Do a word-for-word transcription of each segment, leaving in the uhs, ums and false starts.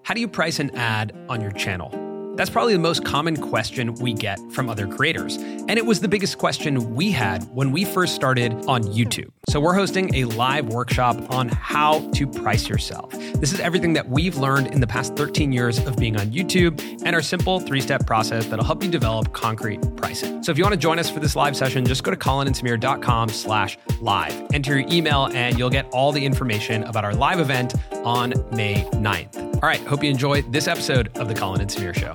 How do you price an ad on your channel? That's probably the most common question we get from other creators. And it was the biggest question we had when we first started on YouTube. So we're hosting a live workshop on how to price yourself. This is everything that we've learned in the past thirteen years of being on YouTube and our simple three-step process that'll help you develop concrete pricing. So if you want to join us for this live session, just go to colinandsamir.com slash live. Enter your email and you'll get all the information about our live event on May ninth. All right, hope you enjoy this episode of The Colin and Samir Show.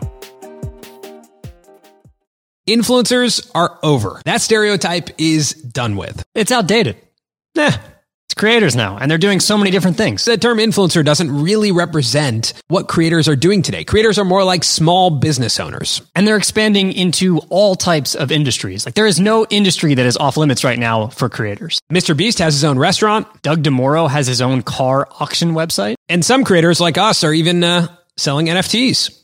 Influencers are over. That stereotype is done with. It's outdated. Nah, it's creators now, and they're doing so many different things. The term influencer doesn't really represent what creators are doing today. Creators are more like small business owners. And they're expanding into all types of industries. Like there is no industry that is off limits right now for creators. Mister Beast has his own restaurant. Doug DeMoro has his own car auction website. And some creators like us are even uh, selling N F Ts.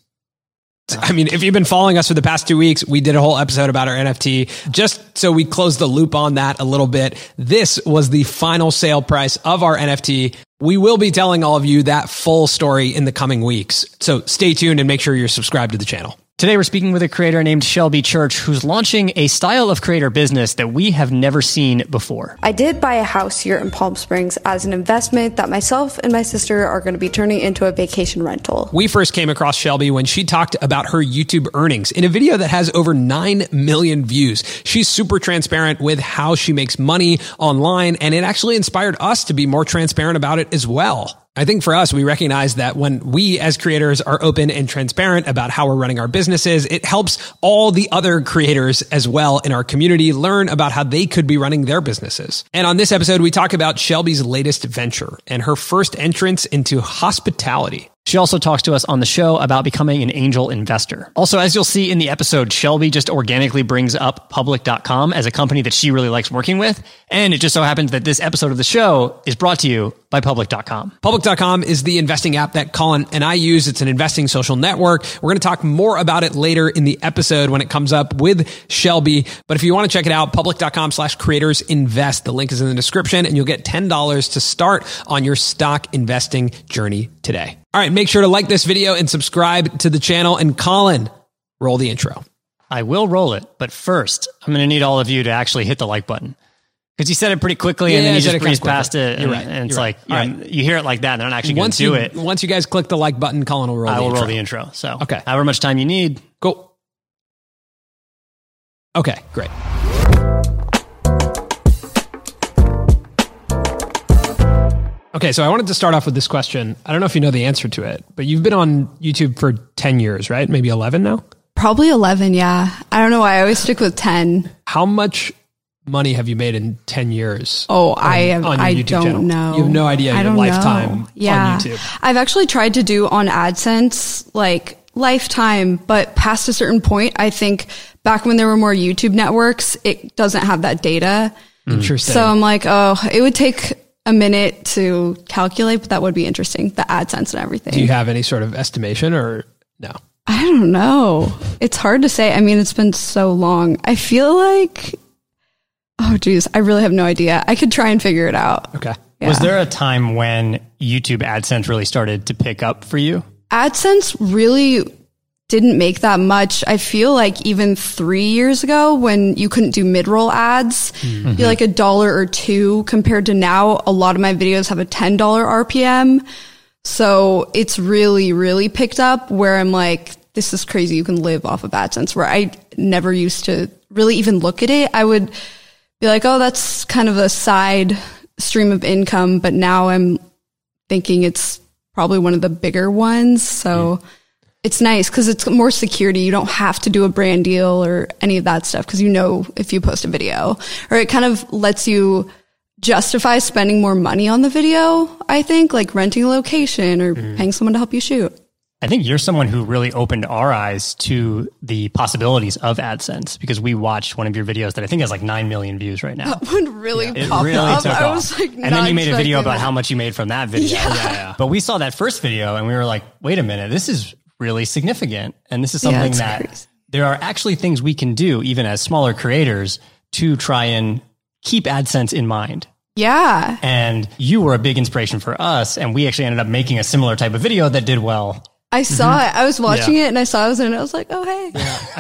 I mean, if you've been following us for the past two weeks, we did a whole episode about our N F T. Just so we close the loop on that a little bit, this was the final sale price of our N F T. We will be telling all of you that full story in the coming weeks. So stay tuned and make sure you're subscribed to the channel. Today, we're speaking with a creator named Shelby Church, who's launching a style of creator business that we have never seen before. I did buy a house here in Palm Springs as an investment that myself and my sister are going to be turning into a vacation rental. We first came across Shelby when she talked about her YouTube earnings in a video that has over nine million views. She's super transparent with how she makes money online, and it actually inspired us to be more transparent about it as well. I think for us, we recognize that when we as creators are open and transparent about how we're running our businesses, it helps all the other creators as well in our community learn about how they could be running their businesses. And on this episode, we talk about Shelby's latest venture and her first entrance into hospitality. She also talks to us on the show about becoming an angel investor. Also, as you'll see in the episode, Shelby just organically brings up public dot com as a company that she really likes working with. And it just so happens that this episode of the show is brought to you by public dot com. public dot com is the investing app that Colin and I use. It's an investing social network. We're going to talk more about it later in the episode when it comes up with Shelby. But if you want to check it out, public dot com slash creators invest. The link is in the description and you'll get ten dollars to start on your stock investing journey today. All right, make sure to like this video and subscribe to the channel. And Colin, roll the intro. I will roll it, but first, I'm going to need all of you to actually hit the like button. Because you said it pretty quickly, yeah, and then you just breeze past it, and, You're right. and it's You're like, right. you, know, you hear it like that, and they're not actually going to do you, it. Once you guys click the like button, Colin will roll I the will intro. roll the intro. So, okay. However much time you need. Cool. Okay, great. Okay, so I wanted to start off with this question. I don't know if you know the answer to it, but you've been on YouTube for ten years, right? Maybe eleven now? Probably eleven, yeah. I don't know why. I always stick with ten. How much money have you made in ten years? Oh, on, I have, on your I YouTube don't channel? know. You have no idea I your don't lifetime know. Yeah. on YouTube. I've actually tried to do on AdSense, like lifetime, but past a certain point, I think back when there were more YouTube networks, it doesn't have that data. Interesting. So I'm like, oh, it would take a minute to calculate, but that would be interesting. The AdSense and everything. Do you have any sort of estimation or no? I don't know. It's hard to say. I mean, it's been so long. I feel like, oh geez, I really have no idea. I could try and figure it out. Okay. Yeah. Was there a time when YouTube AdSense really started to pick up for you? AdSense really didn't make that much. I feel like even three years ago when you couldn't do mid-roll ads, mm-hmm. be like a dollar or two compared to now, a lot of my videos have a ten dollars R P M. So it's really, really picked up where I'm like, this is crazy. You can live off of AdSense, where I never used to really even look at it. I would be like, oh, that's kind of a side stream of income. But now I'm thinking it's probably one of the bigger ones. So mm. it's nice because it's more security. You don't have to do a brand deal or any of that stuff because you know if you post a video, or it kind of lets you justify spending more money on the video, I think, like renting a location or mm. paying someone to help you shoot. I think you're someone who really opened our eyes to the possibilities of AdSense because we watched one of your videos that I think has like nine million views right now. That one really yeah. popped it really up. Took I off. was like, and then you made a video about that. how much you made from that video. Yeah. Yeah, yeah. But we saw that first video and we were like, wait a minute, this is really significant. And this is something yeah, that crazy. There are actually things we can do even as smaller creators to try and keep AdSense in mind. Yeah. And you were a big inspiration for us. And we actually ended up making a similar type of video that did well I saw Mm-hmm. it. I was watching Yeah. it and I saw it and I was like, oh, hey.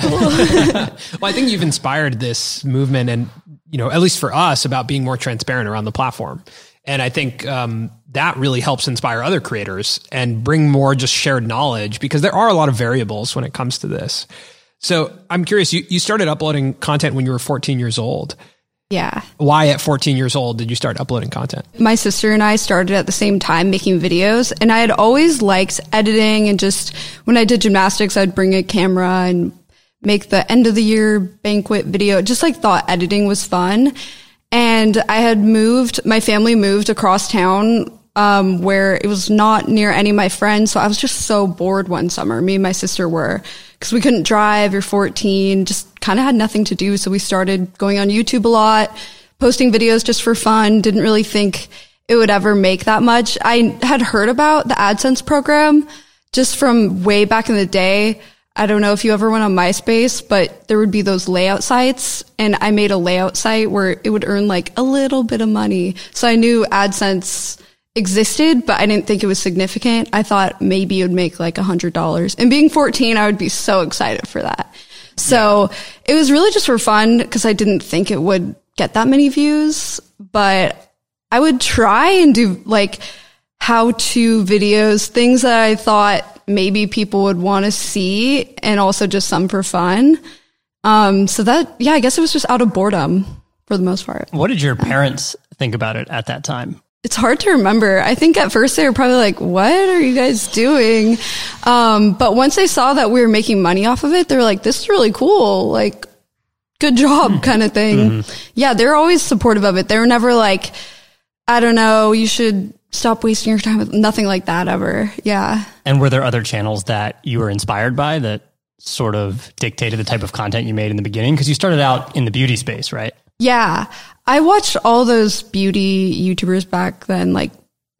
Well, I think you've inspired this movement and, you know, at least for us about being more transparent around the platform. And I think um, that really helps inspire other creators and bring more just shared knowledge because there are a lot of variables when it comes to this. So I'm curious, you, you started uploading content when you were fourteen years old. Yeah. Why at fourteen years old did you start uploading content? My sister and I started at the same time making videos, and I had always liked editing, and just when I did gymnastics, I'd bring a camera and make the end of the year banquet video. Just like thought editing was fun. And I had moved, my family moved across town, um, where it was not near any of my friends. So I was just so bored one summer. Me and my sister were, because we couldn't drive. You're fourteen, just kind of had nothing to do. So we started going on YouTube a lot, posting videos just for fun. Didn't really think it would ever make that much. I had heard about the AdSense program just from way back in the day. I don't know if you ever went on MySpace, but there would be those layout sites, and I made a layout site where it would earn like a little bit of money. So I knew AdSense existed, but I didn't think it was significant. I thought maybe it would make like a hundred dollars. And being fourteen, I would be so excited for that. So yeah. It was really just for fun because I didn't think it would get that many views, but I would try and do like how-to videos, things that I thought maybe people would want to see, and also just some for fun. Um, so that, yeah, I guess it was just out of boredom for the most part. What did your parents think about it at that time? It's hard to remember. I think at first they were probably like, what are you guys doing? Um, but once they saw that we were making money off of it, they were like, this is really cool. Like, good job kind of thing. Mm-hmm. Yeah, they're always supportive of it. They were never like, I don't know, you should stop wasting your time with nothing like that ever. Yeah. And were there other channels that you were inspired by that sort of dictated the type of content you made in the beginning? Because you started out in the beauty space, right? Yeah. I watched all those beauty YouTubers back then. Like,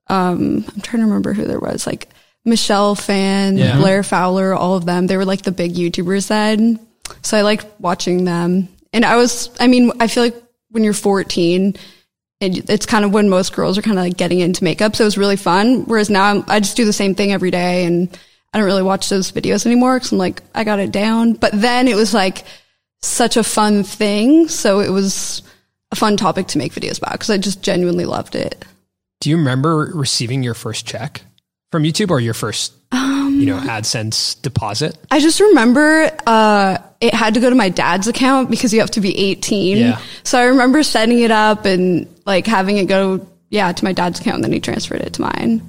um, I'm trying to remember who there was. Like Michelle Phan, yeah. Blair Fowler, all of them. They were like the big YouTubers then. So I liked watching them. And I was, I mean, I feel like when you're fourteen, it, it's kind of when most girls are kind of like getting into makeup. So it was really fun. Whereas now I'm, I just do the same thing every day, and I don't really watch those videos anymore because I'm like, I got it down. But then it was like such a fun thing. So it was a fun topic to make videos about because I just genuinely loved it. Do you remember receiving your first check from YouTube or your first, um, you know, AdSense deposit? I just remember uh, it had to go to my dad's account because you have to be eighteen. Yeah. So I remember setting it up and like having it go, yeah, to my dad's account, and then he transferred it to mine.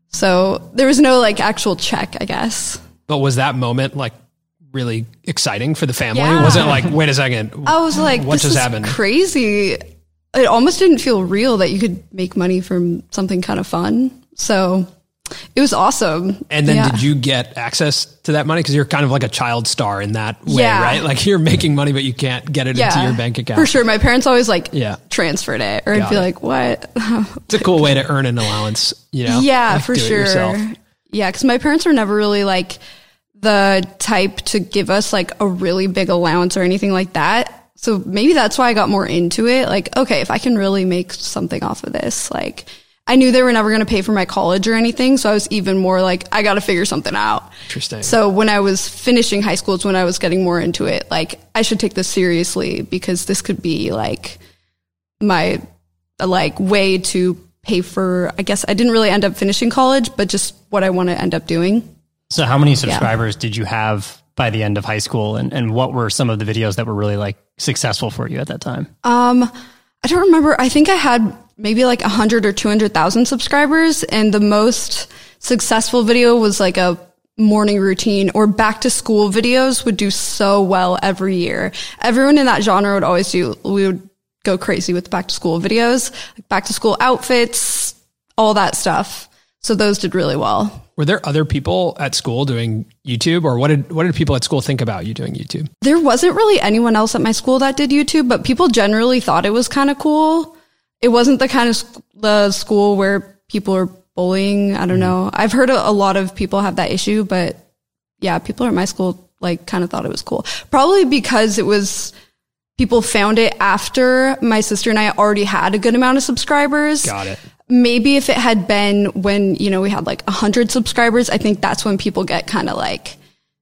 So there was no like actual check, I guess. But was that moment like really exciting for the family? Yeah. Was it like, wait a second, I was like, what this just is happened? Crazy. It almost didn't feel real that you could make money from something kind of fun. So it was awesome. And then yeah. Did you get access to that money? Because you're kind of like a child star in that way, yeah. right? Like you're making money, but you can't get it yeah, into your bank account. For sure. My parents always like yeah. transferred it, or Got I'd be it. like, what? It's a cool way to earn an allowance, you know? Yeah, like for do it sure. yourself. Yeah, because my parents were never really like the type to give us like a really big allowance or anything like that. So maybe that's why I got more into it. Like, okay, if I can really make something off of this, like I knew they were never going to pay for my college or anything. So I was even more like, I got to figure something out. Interesting. So when I was finishing high school is when I was getting more into it. Like I should take this seriously because this could be like my like way to pay for, I guess I didn't really end up finishing college, but just what I want to end up doing. So how many subscribers yeah. did you have by the end of high school? And, and what were some of the videos that were really like successful for you at that time? Um, I don't remember. I think I had maybe like a hundred or two hundred thousand subscribers. And the most successful video was like a morning routine or back to school videos would do so well every year. Everyone in that genre would always do, we would go crazy with back to school videos, like back to school outfits, all that stuff. So those did really well. Were there other people at school doing YouTube, or what did what did people at school think about you doing YouTube? There wasn't really anyone else at my school that did YouTube, but people generally thought it was kind of cool. It wasn't the kind of sc- the school where people are bullying. I don't mm. know. I've heard a, a lot of people have that issue, but yeah, people at my school like kind of thought it was cool. Probably because it was people found it after my sister and I already had a good amount of subscribers. Got it. maybe if it had been when, you know, we had like a hundred subscribers, I think that's when people get kind of like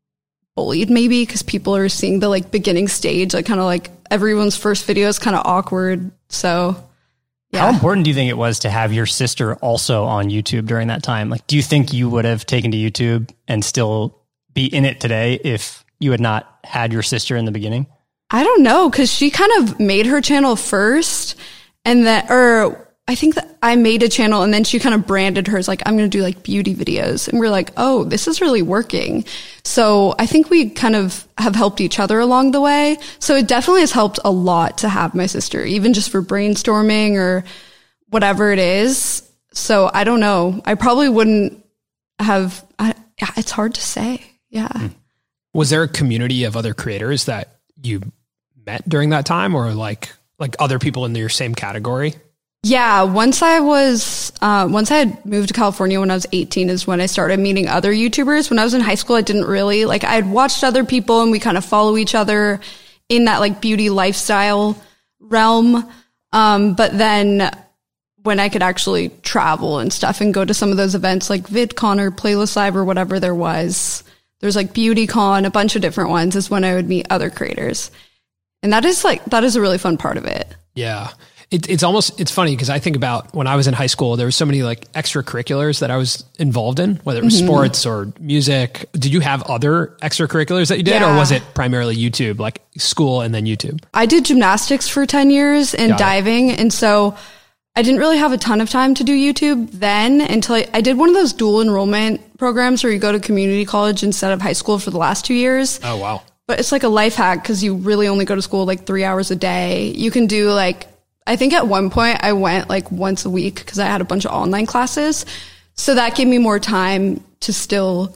bullied maybe because people are seeing the like beginning stage, like kind of like everyone's first video is kind of awkward. So yeah. How important do you think it was to have your sister also on YouTube during that time? Like, do you think you would have taken to YouTube and still be in it today if you had not had your sister in the beginning? I don't know, because she kind of made her channel first, and then, or I think that I made a channel and then she kind of branded hers like, I'm going to do like beauty videos. And we're like, oh, this is really working. So I think we kind of have helped each other along the way. So it definitely has helped a lot to have my sister, even just for brainstorming or whatever it is. So I don't know. I probably wouldn't have, I, it's hard to say. Yeah. Was there a community of other creators that you met during that time, or like, like other people in your same category? Yeah, once I was, uh, once I had moved to California when I was eighteen is when I started meeting other YouTubers. When I was in high school, I didn't really, like, I had watched other people and we kind of follow each other in that like beauty lifestyle realm. Um, but then when I could actually travel and stuff and go to some of those events like VidCon or Playlist Live or whatever there was, there's like BeautyCon, a bunch of different ones, is when I would meet other creators. And that is like, that is a really fun part of it. Yeah. It, it's almost, it's funny because I think about when I was in high school, there was so many like extracurriculars that I was involved in, whether it was mm-hmm. sports or music. Did you have other extracurriculars that you did, yeah. or was it primarily YouTube, like school and then YouTube? I did gymnastics for ten years and Got diving. It. And so I didn't really have a ton of time to do YouTube then until I, I did one of those dual enrollment programs where you go to community college instead of high school for the last two years. Oh, wow. But it's like a life hack because you really only go to school like three hours a day. You can do like, I think at one point I went like once a week because I had a bunch of online classes. So that gave me more time to still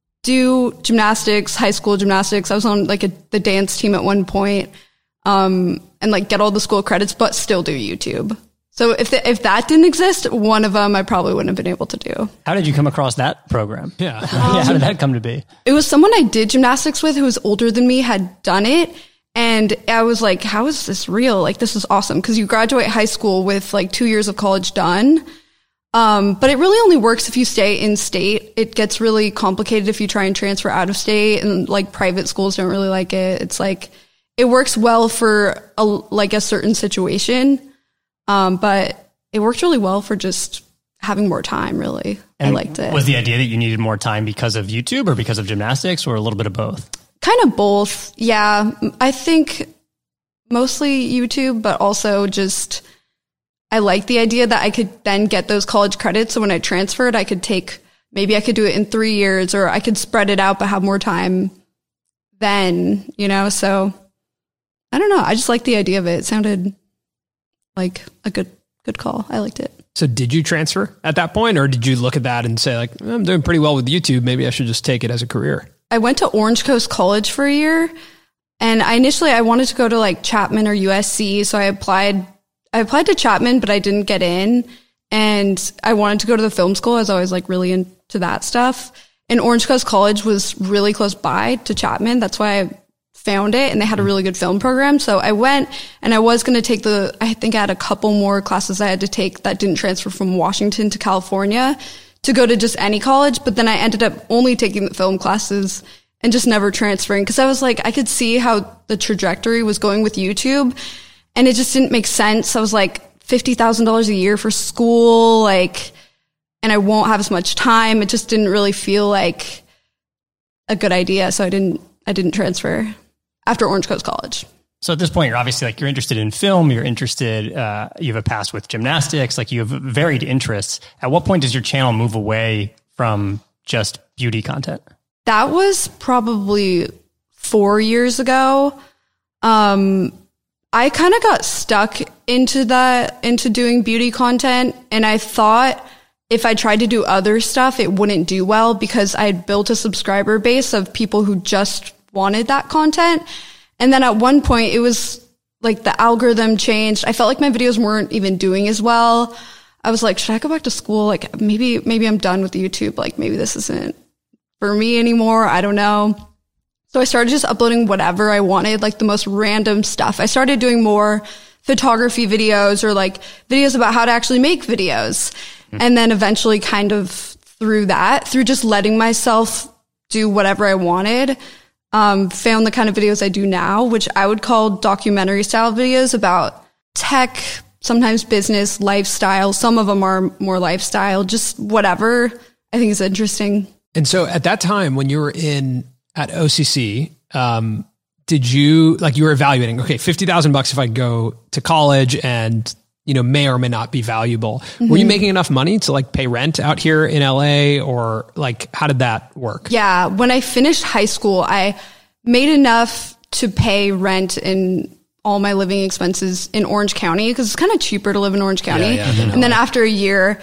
do gymnastics, high school gymnastics. I was on like a, the dance team at one point, um, and like get all the school credits, but still do YouTube. So if the, if that didn't exist, one of them I probably wouldn't have been able to do. How did you come across that program? Yeah. Um, yeah, how did that come to be? It was someone I did gymnastics with who was older than me, had done it. And I was like, how is this real? Like, this is awesome. Because you graduate high school with like two years of college done. Um, but it really only works if you stay in state. It gets really complicated if you try and transfer out of state, and like private schools don't really like it. It's like, it works well for a, like a certain situation. Um, but it worked really well for just having more time, really. And I liked it. Was the idea that you needed more time because of YouTube or because of gymnastics, or a little bit of both? Kind of both. Yeah. I think mostly YouTube, but also just, I like the idea that I could then get those college credits. So when I transferred, I could take, maybe I could do it in three years or I could spread it out, but have more time then, you know? So I don't know. I just like the idea of it. It sounded like a good, good call. I liked it. So did you transfer at that point, or did you look at that and say like, I'm doing pretty well with YouTube, maybe I should just take it as a career? I went to Orange Coast College for a year, and I initially I wanted to go to like Chapman or U S C. So I applied, I applied to Chapman, but I didn't get in, and I wanted to go to the film school. I was always like really into that stuff. And Orange Coast College was really close by to Chapman. That's why I found it, and they had a really good film program. So I went, and I was going to take the, I think I had a couple more classes I had to take that didn't transfer from Washington to California to go to just any college. But then I ended up only taking the film classes and just never transferring, because I was like, I could see how the trajectory was going with YouTube, and it just didn't make sense. I was like, fifty thousand dollars a year for school, like, and I won't have as much time. It just didn't really feel like a good idea. So I didn't, I didn't transfer after Orange Coast College. So at this point, you're obviously like, you're interested in film, you're interested, uh, you have a past with gymnastics, like you have varied interests. At what point does your channel move away from just beauty content? That was probably four years ago. Um, I kind of got stuck into that, into doing beauty content. And I thought if I tried to do other stuff, it wouldn't do well, because I had built a subscriber base of people who just wanted that content. And then at one point it was like the algorithm changed. I felt like my videos weren't even doing as well. I was like, should I go back to school? Like maybe, maybe I'm done with YouTube. Like maybe this isn't for me anymore. I don't know. So I started just uploading whatever I wanted, like the most random stuff. I started doing more photography videos or like videos about how to actually make videos. Mm-hmm. And then eventually kind of through that, through just letting myself do whatever I wanted, um, found the kind of videos I do now, which I would call documentary style videos about tech, sometimes business, lifestyle. Some of them are more lifestyle, just whatever I think is interesting. And so at that time when you were in at O C C, um, did you, like you were evaluating, okay, fifty thousand bucks if I go to college and, you know, may or may not be valuable. Mm-hmm. Were you making enough money to like pay rent out here in L A, or like, how did that work? Yeah. When I finished high school, I made enough to pay rent and all my living expenses in Orange County, because it's kind of cheaper to live in Orange County. Yeah, yeah, and then after a year,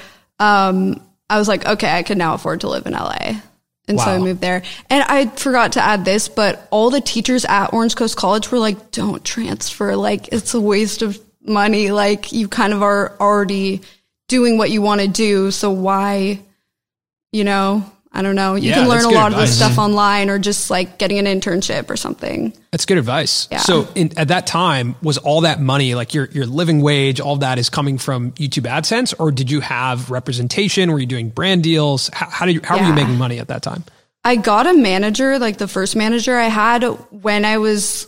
um, I was like, okay, I can now afford to live in L A. And wow. so I moved there. And I forgot to add this, but all the teachers at Orange Coast College were like, don't transfer. Like, it's a waste of money. Like, you kind of are already doing what you want to do. So why, you know, I don't know. You yeah, can learn a lot advice. of this stuff online, or just like getting an internship or something. That's good advice. Yeah. So in, at that time, was all that money, like your, your living wage, all that is coming from YouTube AdSense, or did you have representation? Were you doing brand deals? How, how did you, how yeah. were you making money at that time? I got a manager, like the first manager I had when I was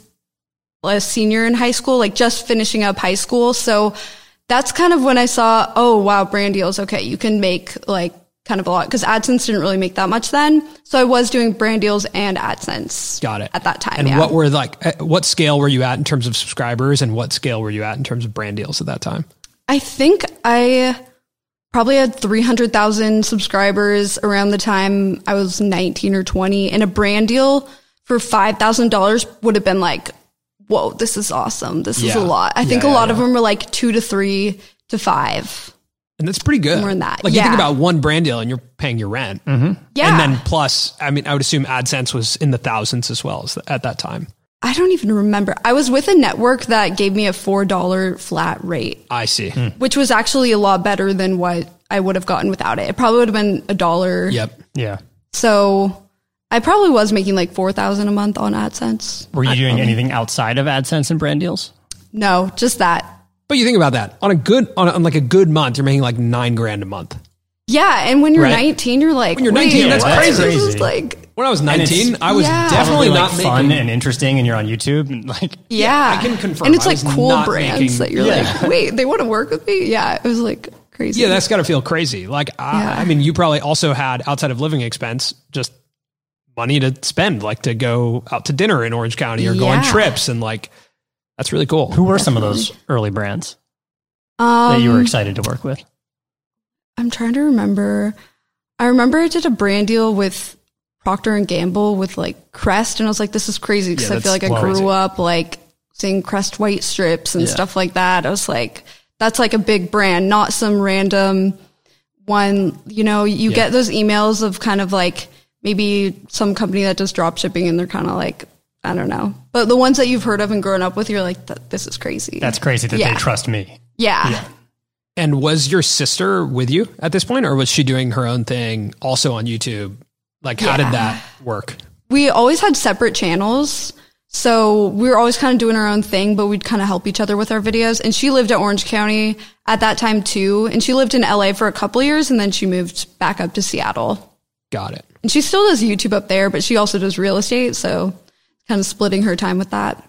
a senior in high school, like just finishing up high school. So that's kind of when I saw, oh, wow, brand deals. Okay. You can make like kind of a lot, because AdSense didn't really make that much then. So I was doing brand deals and AdSense. Got it. At that time. And yeah. what were like, what scale were you at in terms of subscribers, and what scale were you at in terms of brand deals at that time? I think I probably had three hundred thousand subscribers around the time I was nineteen or twenty, and a brand deal for five thousand dollars would have been like, whoa, this is awesome. This yeah. is a lot. I think yeah, a lot yeah. of them were like two to three to five. And that's pretty good. More than that. Like yeah. you think about one brand deal and you're paying your rent. Mm-hmm. Yeah. And then plus, I mean, I would assume AdSense was in the thousands as well as at that time. I don't even remember. I was with a network that gave me a four dollars flat rate. I see. Hmm. Which was actually a lot better than what I would have gotten without it. It probably would have been a dollar. Yep. Yeah. So I probably was making like four thousand a month on AdSense. Were you doing I, anything outside of AdSense and brand deals? No, just that. But you think about that on a good, on, a, on like a good month, you're making like nine grand a month. Yeah. And when you're right? nineteen, you're like, when you're nineteen, that's yeah, crazy. That's crazy. Like, when I was nineteen, I was yeah. definitely like not fun making, and interesting, and you're on YouTube and like, yeah, yeah I can confirm. And it's I like cool brands making, that you're yeah. like, wait, they want to work with me. Yeah. It was like crazy. Yeah. That's gotta feel crazy. Like, I, yeah. I mean, you probably also had outside of living expense, just money to spend, like to go out to dinner in Orange County or yeah. go on trips. And like, that's really cool. Who were some of those early brands um, that you were excited to work with? I'm trying to remember. I remember I did a brand deal with Procter and Gamble with like Crest, and I was like, this is crazy, because yeah, I feel like I grew crazy. up like seeing Crest white strips and yeah. stuff like that. I was like, that's like a big brand, not some random one. You know, you yeah. get those emails of kind of like maybe some company that does drop shipping, and they're kind of like, I don't know. But the ones that you've heard of and grown up with, you're like, this is crazy. That's crazy that yeah. they trust me. Yeah. yeah. And was your sister with you at this point, or was she doing her own thing also on YouTube? Like, how yeah. did that work? We always had separate channels. So we were always kind of doing our own thing, but we'd kind of help each other with our videos. And she lived at Orange County at that time too. And she lived in L A for a couple of years, and then she moved back up to Seattle. Got it. And she still does YouTube up there, but she also does real estate. So kind of splitting her time with that.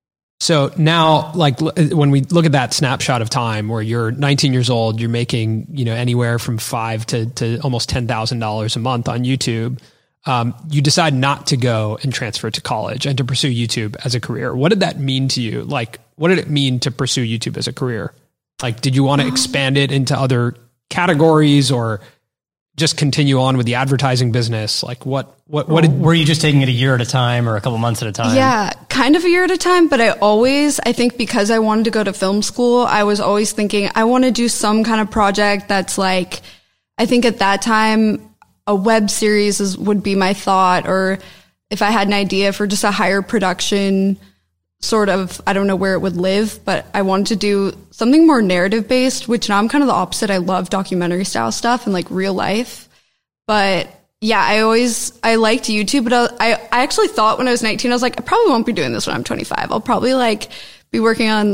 So now, like when we look at that snapshot of time where you're nineteen years old, you're making, you know, anywhere from five to, to almost ten thousand dollars a month on YouTube. Um, you decide not to go and transfer to college and to pursue YouTube as a career. What did that mean to you? Like, what did it mean to pursue YouTube as a career? Like, did you want to expand it into other categories, or just continue on with the advertising business? Like what, what, what did, were you just taking it a year at a time or a couple months at a time? Yeah, kind of a year at a time. But I always, I think because I wanted to go to film school, I was always thinking I want to do some kind of project that's like, I think at that time, a web series is, would be my thought. Or if I had an idea for just a higher production sort of, I don't know where it would live, but I wanted to do something more narrative based, which now I'm kind of the opposite. I love documentary style stuff and like real life. But yeah, I always, I liked YouTube, but I, I actually thought when I was nineteen, I was like, I probably won't be doing this when I'm twenty-five. I'll probably like be working on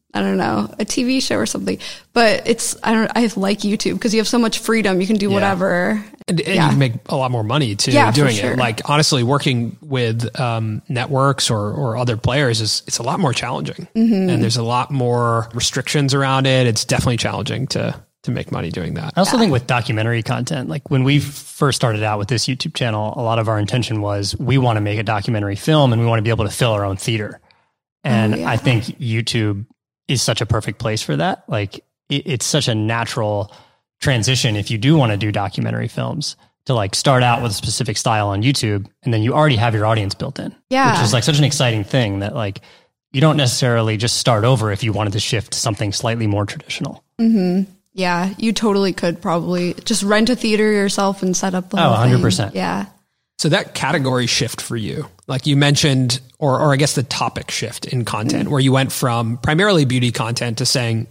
I don't know, a T V show or something. But it's, I don't, I like YouTube because you have so much freedom. You can do yeah. whatever. And, and yeah. you can make a lot more money too yeah, doing for sure. it. Like honestly, working with um, networks or, or other players is, it's a lot more challenging. Mm-hmm. And there's a lot more restrictions around it. It's definitely challenging to, to make money doing that. I also yeah. think with documentary content, like when we first started out with this YouTube channel, a lot of our intention was we want to make a documentary film and we want to be able to fill our own theater. And oh, yeah. I think YouTube is such a perfect place for that. Like it, it's such a natural transition if you do want to do documentary films to like start out with a specific style on YouTube and then you already have your audience built in. Yeah. Which is like such an exciting thing that like you don't necessarily just start over if you wanted to shift to something slightly more traditional. Mm-hmm. Yeah, you totally could probably just rent a theater yourself and set up the whole oh, one hundred percent. Thing. Yeah. So that category shift for you, like you mentioned, or or I guess the topic shift in content, mm-hmm. where you went from primarily beauty content to saying,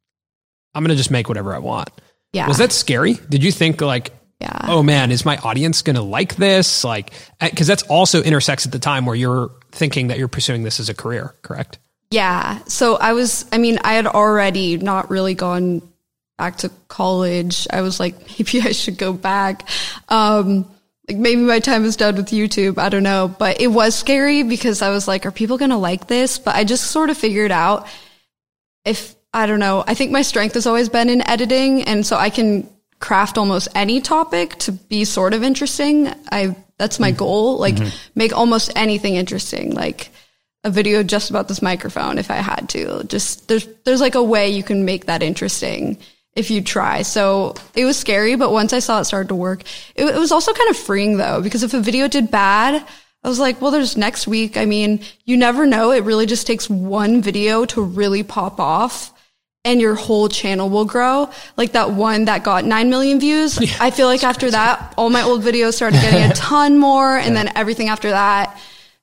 I'm going to just make whatever I want. Yeah. Was that scary? Did you think like, yeah. oh man, is my audience going to like this? Like, because that's also intersects at the time where you're thinking that you're pursuing this as a career, correct? Yeah. So I was, I mean, I had already not really gone back to college. I was like, maybe I should go back. Um, like maybe my time is done with YouTube. I don't know. But it was scary because I was like, are people going to like this? But I just sort of figured out if, I don't know, I think my strength has always been in editing. And so I can craft almost any topic to be sort of interesting. I, that's my goal. Like mm-hmm. make almost anything interesting. Like a video just about this microphone if I had to. Just there's, there's like a way you can make that interesting if you try. So it was scary, but once I saw it started to work, it, it was also kind of freeing though, because if a video did bad, I was like, well, there's next week. I mean, you never know. It really just takes one video to really pop off and your whole channel will grow. Like that one that got nine million views. Yeah, I feel like after that, all my old videos started getting a ton more and yeah. then everything after that.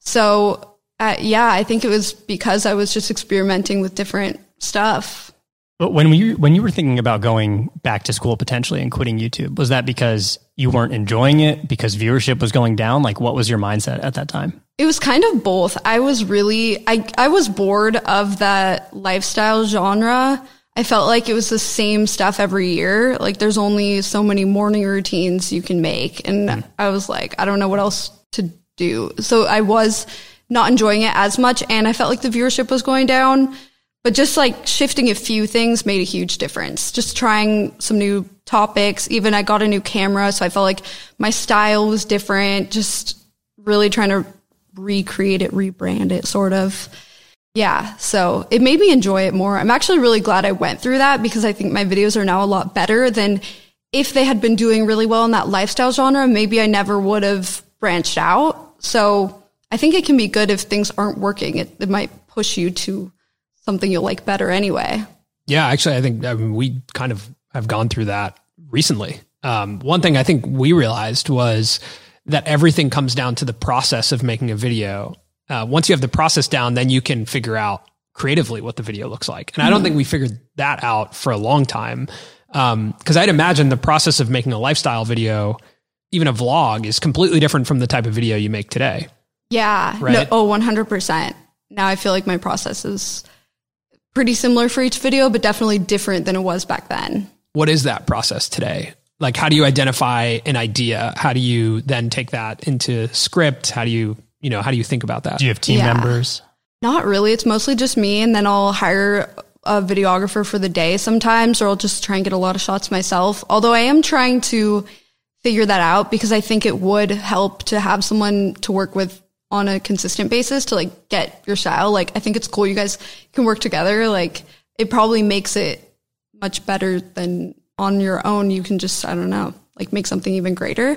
So uh, yeah, I think it was because I was just experimenting with different stuff. But when you when you were thinking about going back to school potentially and quitting YouTube, was that because you weren't enjoying it, because viewership was going down? Like, what was your mindset at that time? It was kind of both. I was really, I, I was bored of that lifestyle genre. I felt like it was the same stuff every year. Like, there's only so many morning routines you can make. And mm. I was like, I don't know what else to do. So I was not enjoying it as much. And I felt like the viewership was going down. But just like shifting a few things made a huge difference. Just trying some new topics. Even I got a new camera, so I felt like my style was different. Just really trying to recreate it, rebrand it, sort of. Yeah, so it made me enjoy it more. I'm actually really glad I went through that because I think my videos are now a lot better than if they had been doing really well in that lifestyle genre. Maybe I never would have branched out. So I think it can be good if things aren't working. It, it might push you to something you'll like better anyway. Yeah, actually, I think I mean, we kind of have gone through that recently. Um, one thing I think we realized was that everything comes down to the process of making a video. Uh, once you have the process down, then you can figure out creatively what the video looks like. And mm-hmm. I don't think we figured that out for a long time. Um, cause I'd imagine the process of making a lifestyle video, even a vlog, is completely different from the type of video you make today. Yeah. Right? No, oh, one hundred percent. Now I feel like my process is pretty similar for each video, but definitely different than it was back then. What is that process today? Like, how do you identify an idea? How do you then take that into script? How do you, you know, how do you think about that? Do you have team yeah. members? Not really. It's mostly just me. And then I'll hire a videographer for the day sometimes, or I'll just try and get a lot of shots myself. Although I am trying to figure that out because I think it would help to have someone to work with on a consistent basis to like get your style. Like, I think it's cool you guys can work together. Like, it probably makes it much better than on your own. You can just, I don't know, like make something even greater.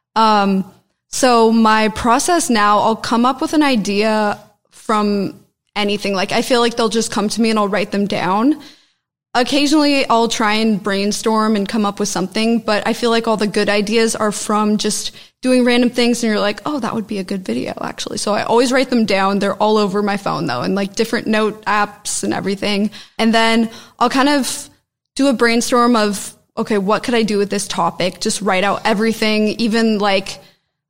Um, so my process now, I'll come up with an idea from anything. Like, I feel like they'll just come to me and I'll write them down. Occasionally I'll try and brainstorm and come up with something, but I feel like all the good ideas are from just doing random things and you're like, oh, that would be a good video actually. So I always write them down. They're all over my phone though, and like different note apps and everything. And then I'll kind of do a brainstorm of, okay, what could I do with this topic? Just write out everything, even like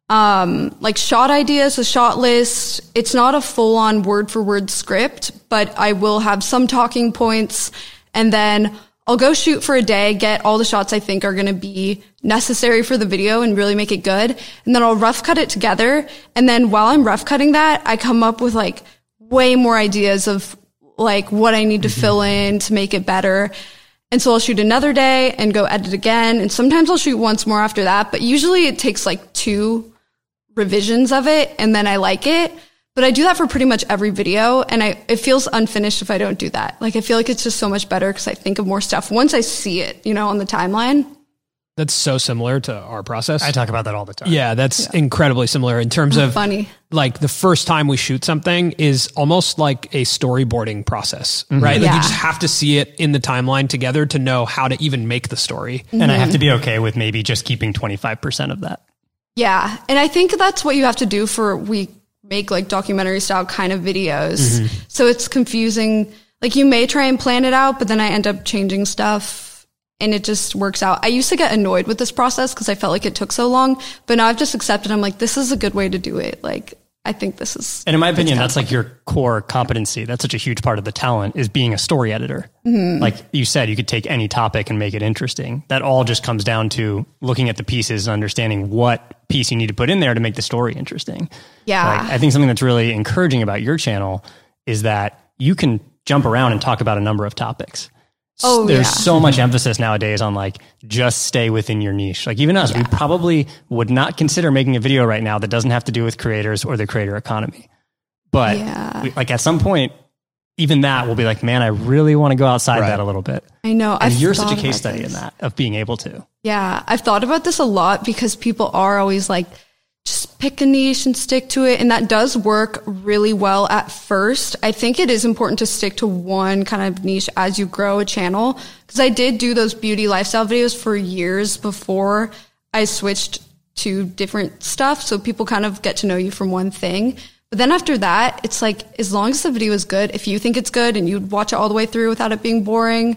um, like shot ideas, a shot list. It's not a full on word for word script, but I will have some talking points, and then I'll go shoot for a day, get all the shots I think are going to be necessary for the video and really make it good. And then I'll rough cut it together. And then while I'm rough cutting that, I come up with like way more ideas of like what I need to mm-hmm. fill in to make it better. And so I'll shoot another day and go edit again. And sometimes I'll shoot once more after that, but usually it takes like two revisions of it and then I like it. But I do that for pretty much every video, and I it feels unfinished if I don't do that. Like, I feel like it's just so much better because I think of more stuff once I see it, you know, on the timeline. That's so similar to our process. I talk about that all the time. Yeah, that's yeah. incredibly similar in terms of funny. Like the first time we shoot something is almost like a storyboarding process, mm-hmm. right? Like yeah. you just have to see it in the timeline together to know how to even make the story. Mm-hmm. And I have to be okay with maybe just keeping twenty-five percent of that. Yeah. And I think that's what you have to do for we make like documentary style kind of videos. Mm-hmm. So it's confusing. Like you may try and plan it out, but then I end up changing stuff and it just works out. I used to get annoyed with this process because I felt like it took so long, but now I've just accepted. I'm like, this is a good way to do it. Like, I think this is. And in my opinion, that's like your core competency. That's such a huge part of the talent is being a story editor. Mm-hmm. Like you said, you could take any topic and make it interesting. That all just comes down to looking at the pieces and understanding what piece you need to put in there to make the story interesting. Yeah. Like, I think something that's really encouraging about your channel is that you can jump around and talk about a number of topics. Oh, There's yeah. so much emphasis nowadays on like, just stay within your niche. Like even us, yeah. we probably would not consider making a video right now that doesn't have to do with creators or the creator economy. But yeah. we, like at some point, even that will be like, man, I really want to go outside right. that a little bit. I know. And I've you're such a case study this. in that of being able to. Yeah. I've thought about this a lot because people are always like, just pick a niche and stick to it. And that does work really well at first. I think it is important to stick to one kind of niche as you grow a channel. Because I did do those beauty lifestyle videos for years before I switched to different stuff. So people kind of get to know you from one thing. But then after that, it's like, as long as the video is good, if you think it's good and you watch it all the way through without it being boring,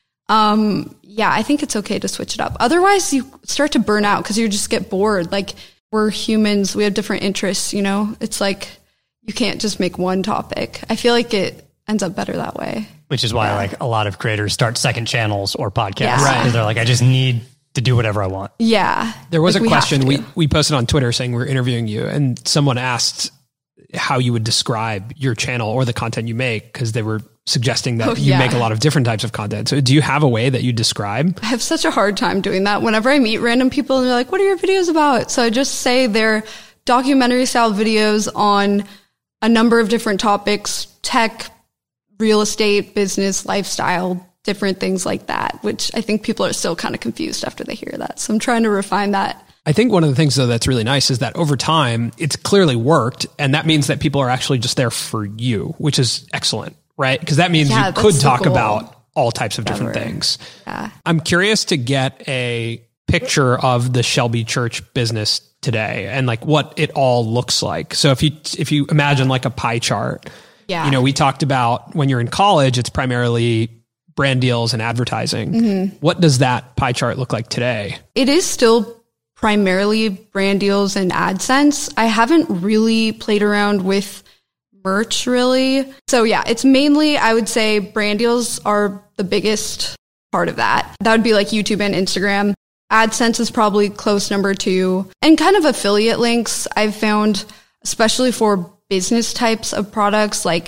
um, yeah, I think it's okay to switch it up. Otherwise, you start to burn out because you just get bored. Like, we're humans, we have different interests, you know? It's like, you can't just make one topic. I feel like it ends up better that way. Which is why yeah. like a lot of creators start second channels or podcasts. Yeah. Right. They're like, I just need to do whatever I want. Yeah. There was like a we question we, we posted on Twitter saying we're interviewing you, and someone asked how you would describe your channel or the content you make, because they were suggesting that oh, you yeah. make a lot of different types of content. So do you have a way that you describe? I have such a hard time doing that. Whenever I meet random people and they're like, what are your videos about? So I just say they're documentary style videos on a number of different topics, tech, real estate, business, lifestyle, different things like that, which I think people are still kind of confused after they hear that. So I'm trying to refine that. I think one of the things, though, that's really nice is that over time, it's clearly worked. And that means that people are actually just there for you, which is excellent, right? Because that means yeah, you could talk cool. about all types of Ever. different things. Yeah. I'm curious to get a picture of the Shelby Church business today and like what it all looks like. So if you, if you imagine like a pie chart, yeah. you know, we talked about when you're in college, it's primarily brand deals and advertising. Mm-hmm. What does that pie chart look like today? It is still primarily brand deals and AdSense. I haven't really played around with merch really. So yeah, it's mainly, I would say brand deals are the biggest part of that. That would be like YouTube and Instagram. AdSense is probably close number two. And kind of affiliate links I've found, especially for business types of products like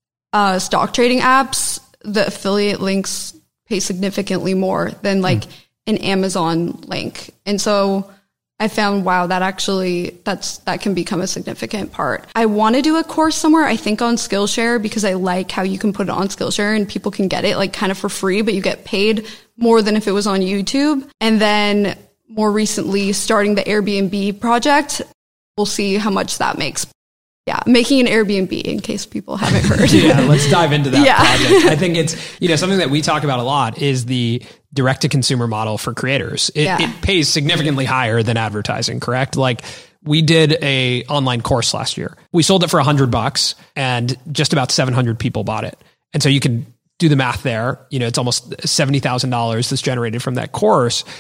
uh, stock trading apps, the affiliate links pay significantly more than like mm. an Amazon link. And so I found, wow, that actually, that's, that can become a significant part. I want to do a course somewhere, I think on Skillshare, because I like how you can put it on Skillshare and people can get it like kind of for free, but you get paid more than if it was on YouTube. And then more recently starting the Airbnb project, we'll see how much that makes. Yeah, making an Airbnb in case people haven't heard. Yeah, let's dive into that yeah. project. I think it's, you know, something that we talk about a lot is the direct to consumer model for creators. It, yeah. it pays significantly higher than advertising, correct? Like we did a online course last year. We sold it for a hundred bucks and just about seven hundred people bought it. And so you can do the math there. You know, it's almost seventy thousand dollars that's generated from that course.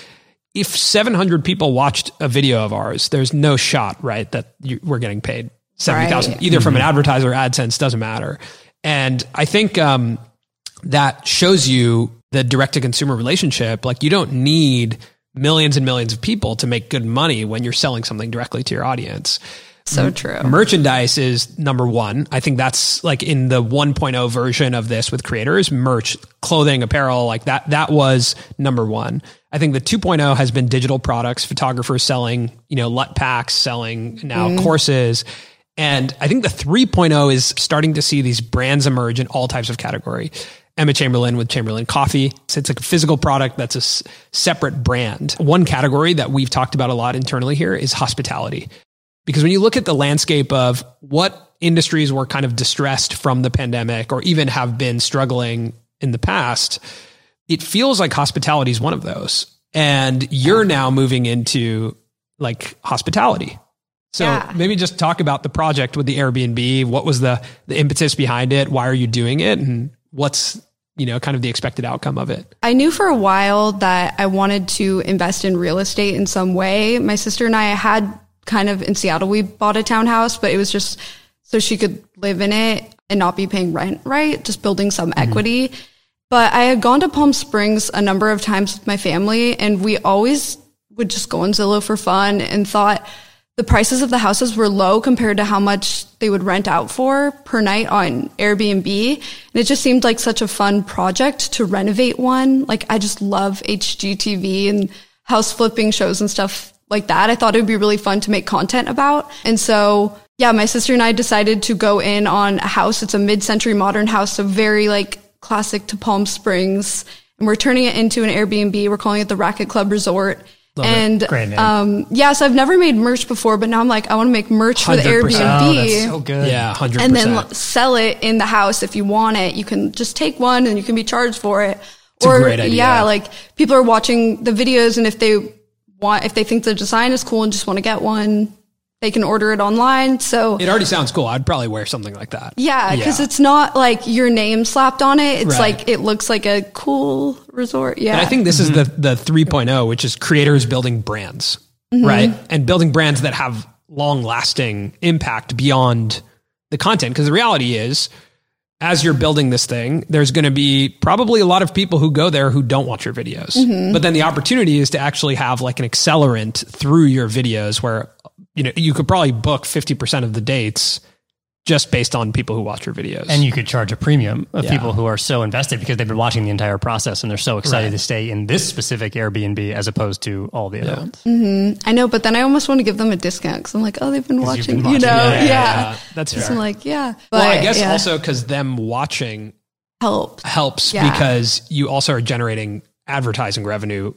if seven hundred people watched a video of ours, there's no shot, right, that you, we're getting paid seventy thousand, right. either mm-hmm. from an advertiser or AdSense, doesn't matter. And I think um, that shows you the direct-to-consumer relationship. Like, you don't need millions and millions of people to make good money when you're selling something directly to your audience. So true. Merchandise is number one. I think that's like in the one point oh version of this with creators, merch, clothing, apparel, like that, that was number one. I think the two point oh has been digital products, photographers selling, you know, L U T packs, selling now mm. courses. And I think the three point oh is starting to see these brands emerge in all types of category. Emma Chamberlain with Chamberlain Coffee. So it's like a physical product that's a s- separate brand. One category that we've talked about a lot internally here is hospitality. Because when you look at the landscape of what industries were kind of distressed from the pandemic or even have been struggling in the past, it feels like hospitality is one of those. And you're now moving into like hospitality. So yeah. maybe just talk about the project with the Airbnb. What was the, the impetus behind it? Why are you doing it? And what's, you know, kind of the expected outcome of it? I knew for a while that I wanted to invest in real estate in some way. My sister and I had kind of in Seattle, we bought a townhouse, but it was just so she could live in it and not be paying rent, right? Just building some mm-hmm. equity. But I had gone to Palm Springs a number of times with my family, and we always would just go on Zillow for fun and thought the prices of the houses were low compared to how much they would rent out for per night on Airbnb. And it just seemed like such a fun project to renovate one. Like, I just love H G T V and house flipping shows and stuff like that. I thought it would be really fun to make content about. And so, yeah, my sister and I decided to go in on a house. It's a mid-century modern house, so very like classic to Palm Springs. And we're turning it into an Airbnb. We're calling it the Racket Club Resort. Love and it. Great name. Um, yeah, so I've never made merch before, but now I'm like, I want to make merch for the Airbnb. Oh, that's so good. Yeah, one hundred and percent. then sell it in the house if you want it. You can just take one and you can be charged for it. It's or a great idea. Yeah, like people are watching the videos, and if they want, if they think the design is cool and just want to get one, they can order it online. So it already sounds cool. I'd probably wear something like that. Yeah, because yeah. it's not like your name slapped on it. It's right. like, it looks like a cool resort. Yeah. And I think this mm-hmm. is the, the three point oh, which is creators building brands, mm-hmm. right? And building brands that have long lasting impact beyond the content. Because the reality is, as you're building this thing, there's going to be probably a lot of people who go there who don't watch your videos. Mm-hmm. But then the opportunity is to actually have like an accelerant through your videos where, you know, you could probably book fifty percent of the dates just based on people who watch your videos. And you could charge a premium of yeah. people who are so invested because they've been watching the entire process and they're so excited right. to stay in this specific Airbnb as opposed to all the other yeah. ones. Mm-hmm. I know, but then I almost want to give them a discount because I'm like, oh, they've been watching, been watching, you know? Yeah, Yeah. yeah, yeah. That's fair. So I'm like, yeah. But, well, I guess yeah. also because them watching helps. helps yeah. because you also are generating advertising revenue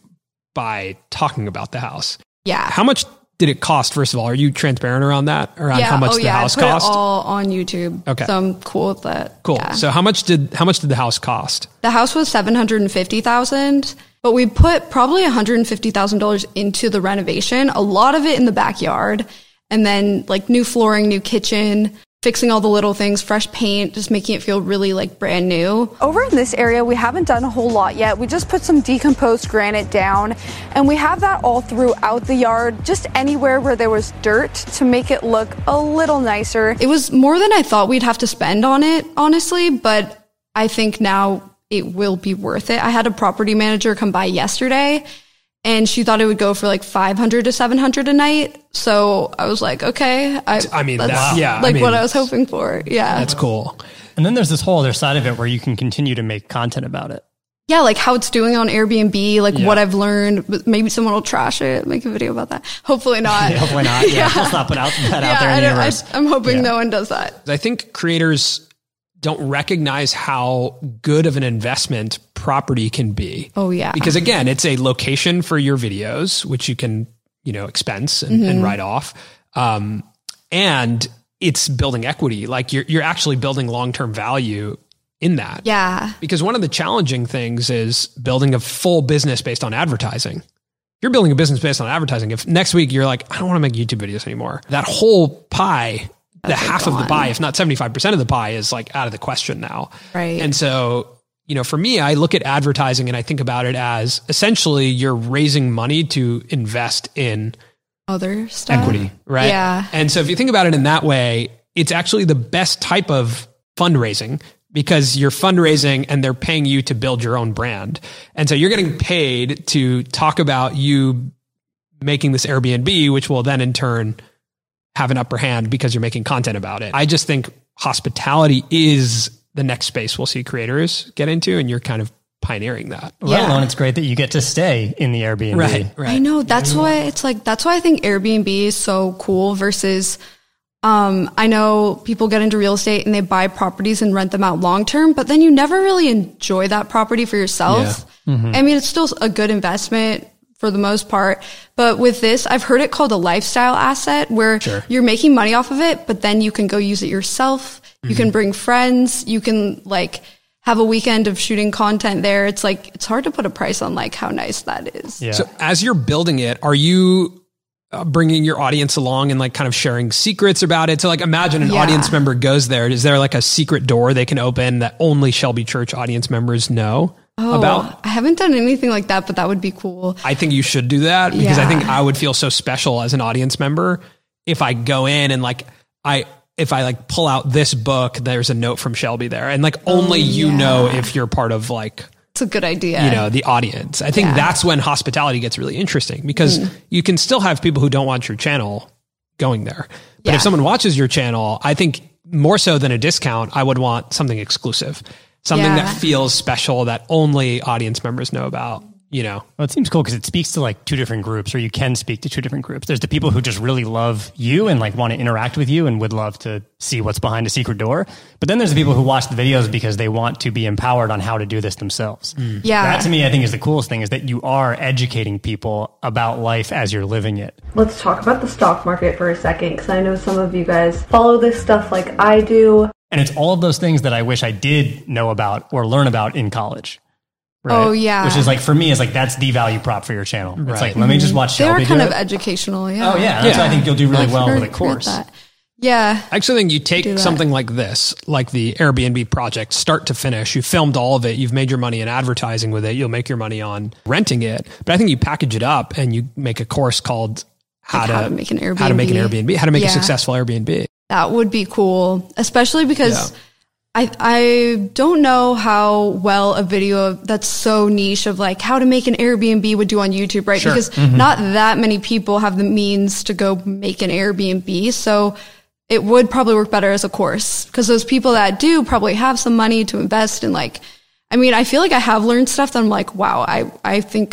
by talking about the house. Yeah. How much did it cost, first of all? Are you transparent around that? Around yeah. how much oh, the yeah. house I put cost? It all on YouTube. Okay. So I'm cool with that. Cool. Yeah. So how much did how much did the house cost? The house was seven hundred fifty thousand dollars, but we put probably one hundred fifty thousand dollars into the renovation, a lot of it in the backyard, and then like new flooring, new kitchen, fixing all the little things, fresh paint, just making it feel really like brand new. Over in this area, we haven't done a whole lot yet. We just put some decomposed granite down, and we have that all throughout the yard, just anywhere where there was dirt to make it look a little nicer. It was more than I thought we'd have to spend on it, honestly, but I think now it will be worth it. I had a property manager come by yesterday, and she thought it would go for like five hundred to seven hundred a night. So I was like, okay. I, I mean, that's that, yeah, like I mean, what I was hoping for. Yeah. That's cool. And then there's this whole other side of it where you can continue to make content about it. Yeah, like how it's doing on Airbnb, like yeah. what I've learned. But maybe someone will trash it, make a video about that. Hopefully not. Yeah, hopefully not. Yeah, yeah. let's not put out, that yeah, out there in I the universe. I, I'm hoping yeah. no one does that. I think creators don't recognize how good of an investment property can be. Oh, yeah. Because again, it's a location for your videos, which you can, you know, expense and, mm-hmm. and write off. Um, and it's building equity. Like you're, you're actually building long-term value in that. Yeah. Because one of the challenging things is building a full business based on advertising. If you're building a business based on advertising, if next week you're like, I don't want to make YouTube videos anymore, that whole pie, the half of the pie, if not seventy-five percent of the pie, is like out of the question now. Right. And so you know, for me, I look at advertising and I think about it as essentially you're raising money to invest in other stuff. Equity, right? Yeah. And so if you think about it in that way, it's actually the best type of fundraising because you're fundraising and they're paying you to build your own brand. And so you're getting paid to talk about you making this Airbnb, which will then in turn have an upper hand because you're making content about it. I just think hospitality is the next space we'll see creators get into, and you're kind of pioneering that. Yeah. Let alone it's great that you get to stay in the Airbnb. Right, right. I know. That's why it's like, that's why I think Airbnb is so cool versus, um, I know people get into real estate and they buy properties and rent them out long term, but then you never really enjoy that property for yourself. Yeah. Mm-hmm. I mean, it's still a good investment for the most part. But with this, I've heard it called a lifestyle asset where sure. you're making money off of it, but then you can go use it yourself. You mm-hmm. can bring friends. You can like have a weekend of shooting content there. It's like, it's hard to put a price on like how nice that is. Yeah. So as you're building it, are you uh, bringing your audience along and like kind of sharing secrets about it? So like imagine an yeah. audience member goes there. Is there like a secret door they can open that only Shelby Church audience members know? Oh, about? I haven't done anything like that, but that would be cool. I think you should do that because yeah. I think I would feel so special as an audience member if I go in and like, I, if I like pull out this book, there's a note from Shelby there. And like only oh, you yeah. know if you're part of like, it's a good idea. You know, the audience. I think yeah. that's when hospitality gets really interesting because mm. you can still have people who don't watch your channel going there. But yeah. if someone watches your channel, I think more so than a discount, I would want something exclusive. Something yeah. that feels special that only audience members know about, you know? Well, it seems cool because it speaks to like two different groups, or you can speak to two different groups. There's the people who just really love you and like want to interact with you and would love to see what's behind a secret door. But then there's the people who watch the videos because they want to be empowered on how to do this themselves. Mm. Yeah. That to me, I think is the coolest thing is that you are educating people about life as you're living it. Let's talk about the stock market for a second because I know some of you guys follow this stuff like I do. And it's all of those things that I wish I did know about or learn about in college. Right? Oh, yeah. Which is like, for me, is like, that's the value prop for your channel. It's right. like, let me just watch They Shelby are kind do of it. educational, yeah. Oh, yeah. That's yeah. why I think you'll do really I've well heard, with a course. Yeah. I actually think you take something like this, like the Airbnb project, start to finish. You filmed all of it. You've made your money in advertising with it. You'll make your money on renting it. But I think you package it up and you make a course called how, like to, how to make an Airbnb. How to make an Airbnb. How to make yeah. a successful Airbnb. That would be cool, especially because... Yeah. I I don't know how well a video that's so niche of like how to make an Airbnb would do on YouTube, right? Sure. Because mm-hmm. not that many people have the means to go make an Airbnb. So it would probably work better as a course because those people that do probably have some money to invest in like, I mean, I feel like I have learned stuff that I'm like, wow, I, I think,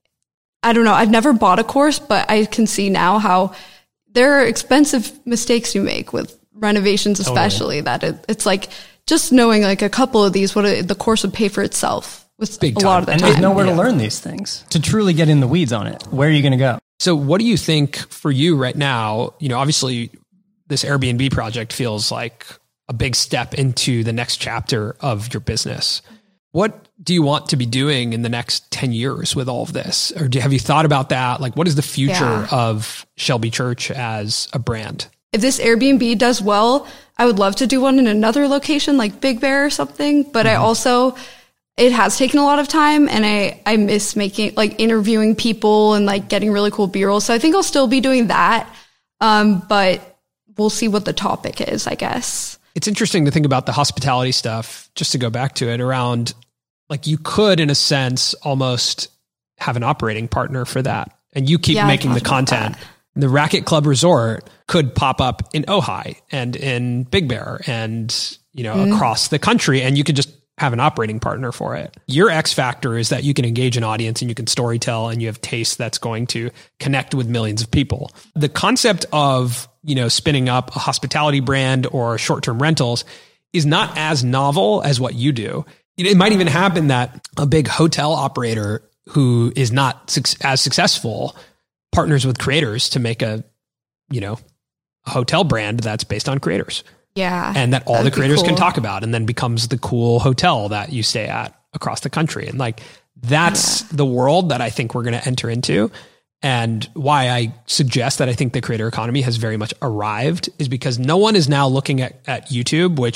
I don't know. I've never bought a course, but I can see now how there are expensive mistakes you make with renovations, especially totally. that it, it's like, just knowing like a couple of these, what a, the course would pay for itself with Big a time. lot of the and time. And there's nowhere yeah. to learn these things. To truly get in the weeds on it, where are you going to go? So what do you think for you right now? You know, obviously this Airbnb project feels like a big step into the next chapter of your business. What do you want to be doing in the next ten years with all of this? Or do, have you thought about that? Like, what is the future yeah. of Shelby Church as a brand? If this Airbnb does well, I would love to do one in another location like Big Bear or something. But mm-hmm. I also, it has taken a lot of time and I, I miss making, like interviewing people and like getting really cool B-roll. So I think I'll still be doing that. Um, but we'll see what the topic is, I guess. It's interesting to think about the hospitality stuff, just to go back to it around, like you could, in a sense, almost have an operating partner for that. And you keep yeah, making the content. That. The Racket Club Resort could pop up in Ojai and in Big Bear and, you know, mm. across the country, and you could just have an operating partner for it. Your X factor is that you can engage an audience and you can storytell and you have taste that's going to connect with millions of people. The concept of, you know, spinning up a hospitality brand or short-term rentals is not as novel as what you do. It might even happen that a big hotel operator who is not su- as successful partners with creators to make a, you know, a hotel brand that's based on creators. Yeah. And that all the creators cool. can talk about and then becomes the cool hotel that you stay at across the country. And like, that's yeah. the world that I think we're going to enter into. And why I suggest that I think the creator economy has very much arrived is because no one is now looking at, at YouTube, which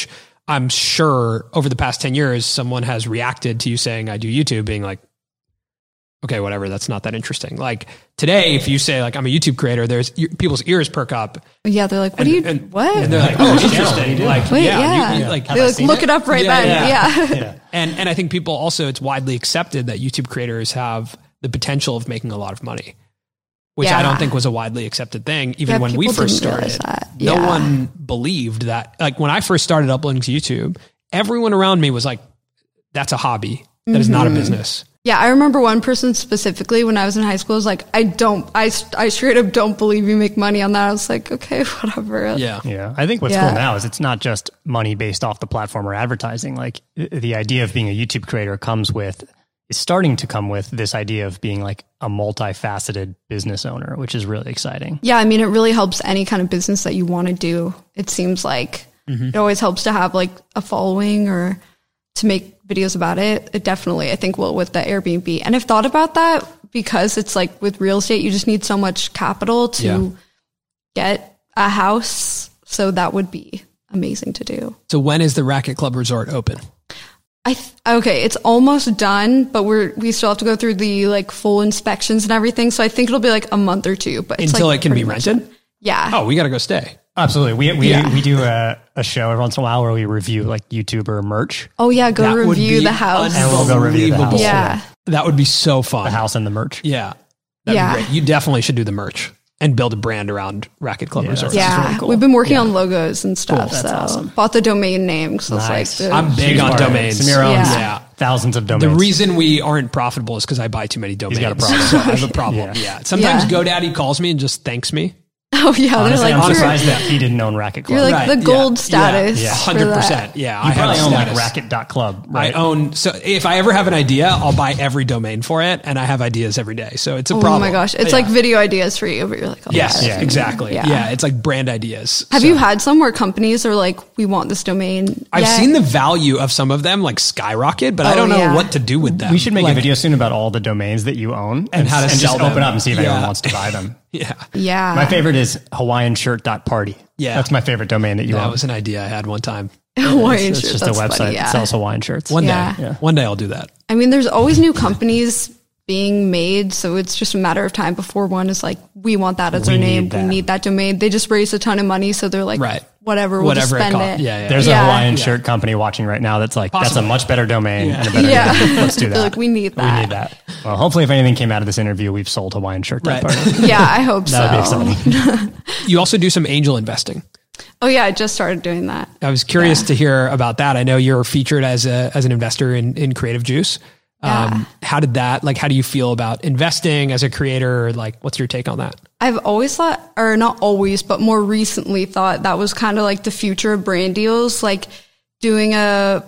I'm sure over the past ten years, someone has reacted to you saying, I do YouTube, being like, okay, whatever, that's not that interesting. Like today, if you say like, I'm a YouTube creator, there's people's ears perk up. Yeah. They're like, what and, do you, and, what? And they're like, oh, interesting. Like, Wait, yeah. yeah. You, you, like, they like, look it? it up right yeah, then. Yeah. Yeah. yeah. And, and I think people also, it's widely accepted that YouTube creators have the potential of making a lot of money, which yeah. I don't think was a widely accepted thing. Even yeah, when we first started, yeah. no one believed that. Like when I first started uploading to YouTube, everyone around me was like, that's a hobby. That mm-hmm. is not a business. Yeah, I remember one person specifically when I was in high school was like, I don't, I, I straight up don't believe you make money on that. I was like, okay, whatever. Yeah. Yeah. I think what's yeah. cool now is it's not just money based off the platform or advertising. Like the idea of being a YouTube creator comes with, is starting to come with this idea of being like a multifaceted business owner, which is really exciting. Yeah. I mean, it really helps any kind of business that you want to do. It seems like mm-hmm. it always helps to have like a following or to make videos about it. It definitely, I think, will with the Airbnb. And I've thought about that because it's like with real estate, you just need so much capital to yeah. get a house. So that would be amazing to do. So when is the Racquet Club Resort open? I th- okay, it's almost done, but we're we still have to go through the like full inspections and everything. So I think it'll be like a month or two. But it's until like it can be rented. Done. Yeah. Oh, we got to go stay. Absolutely. We we yeah. we do a, a show every once in a while where we review like YouTuber merch. Oh yeah, go that review the house. And we'll go review the house. Yeah. That would be so fun. The house and the merch. Yeah. That'd yeah. be great. You definitely should do the merch and build a brand around Racquet Club yeah, Resort. Yeah. Really cool. We've been working yeah. on logos and stuff. Cool. So awesome. bought the domain name. So nice. it's like the, I'm big on domains. Samir owns Yeah. yeah. thousands of domains. The reason we aren't profitable is because I buy too many domains. He's got a problem. So I have a problem. yeah. yeah. Sometimes Yeah. GoDaddy calls me and just thanks me. Oh yeah, Honestly, they're I'm like, surprised you're, that he didn't own Racquet Club. you're like Right, the yeah, gold yeah, status. yeah. for one hundred percent. that. Yeah. You I probably have own like status. Racquet dot club, right? I own, so if I ever have an idea, I'll buy every domain for it and I have ideas every day. So it's a Oh problem. my gosh, it's Yeah. like video ideas for you, but you're like, oh, Yes, yeah, exactly. Yeah. Yeah. It's like brand ideas. Have So- you had some where companies are like, we want this domain? I've yet? seen the value of some of them like skyrocket, but I Oh, don't know yeah. what to do with them. We should make like, a video soon about all the domains that you own And how to and sell just them. open up and see if Yeah. anyone wants to buy them. Yeah. Yeah. My favorite is Hawaiian shirt dot party. Yeah. That's my favorite domain that you That own. was an idea I had one time. Hawaiian it's shirts, just a that's website funny, that yeah. sells Hawaiian shirts. One Yeah. day. Yeah. One day I'll do that. I mean, there's always new companies being made, so it's just a matter of time before one is like, we want that as We our need name. that. We need that domain. They just raised a ton of money, so they're like, Right. whatever, we'll Whatever just it spend costs. it. Yeah, yeah. There's Yeah. a Hawaiian Yeah. shirt company watching right now that's like, that's a Possibly. much better domain Yeah. and a better Yeah. domain. Let's do They're that. like, we need We that. need that. Well, hopefully if anything came out of this interview, we've sold Hawaiian shirt dot Right. party. Yeah, I hope so. That would be exciting. You also do some angel investing. Oh yeah, I just started doing that. I was curious Yeah. to hear about that. I know you're featured as a as an investor in, in Creative Juice. Um, how did that, like, how do you feel about investing as a creator? Like, what's your take on that? I've always thought, or not always, but more recently thought that was kind of like the future of brand deals, like doing a,